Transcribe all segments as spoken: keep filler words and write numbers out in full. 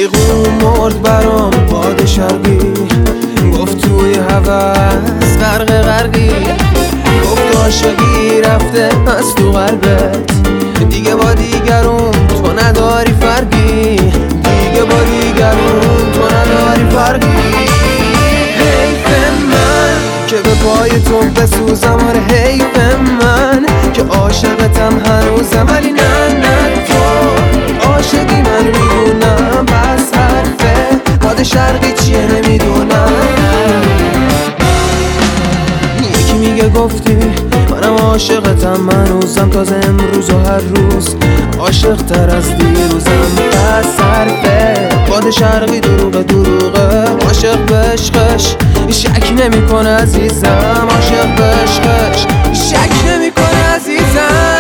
پیغون مرد برام باد شرقی، گفت توی هوس غرق غرقی، گفت عاشقی رفته از تو قلبت، دیگه با دیگرون تو نداری فرقی، دیگه با دیگرون تو نداری فرقی. حیف من که به پای تو بسوزم، آره حیف من که عاشقتم هنوزم، ولی نه نه تو عاشقی من میدونم، بس حرفه باد شرقی چیه نمیدونم. یکی میگه گفتی منم عاشقتم هنوزم، تازه امروز و هر روز عاشق تر از دیروزم، بس حرفه باد شرقی دروغه دروغه، عاشق به عشقش شک نمیکنه عزیزم، عاشق به عشقش شک نمیکنه عزیزم.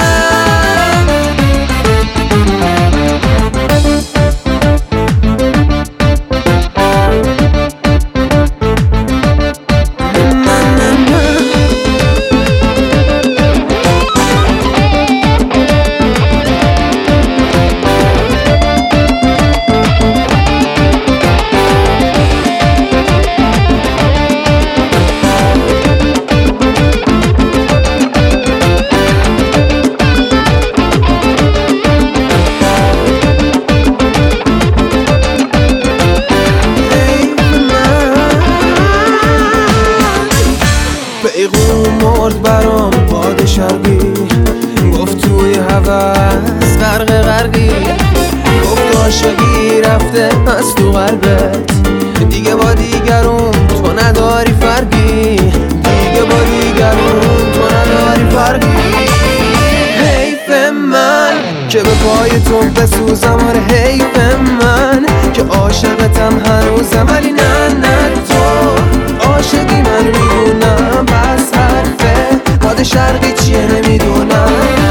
پیغون مرد برام باد شرقی، گفت توی هوس غرق غرقی، گفت عاشقی رفته از تو قلبت، دیگه با دیگرون تو نداری فرقی، دیگه با دیگرون تو نداری فرقی. حیف من که به پای تو بسوزم، آره حیف من که عاشقتم هنوزم، ولی نه نه تو عاشقی من میدونم، بس حرفه باد شرقی چیه نمیدونم.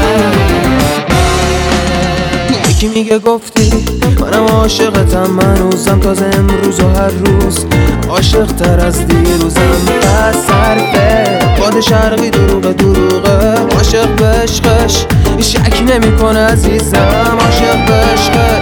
یکی میگه گفتی منم عاشقتم هنوزم، تازه امروز و هر روز عاشق تر از دیروزم، بس حرفه باد شرقی دروغه دروغه، عاشق به عشقش شک نمیکنه عزیزم، عاشق به عشقش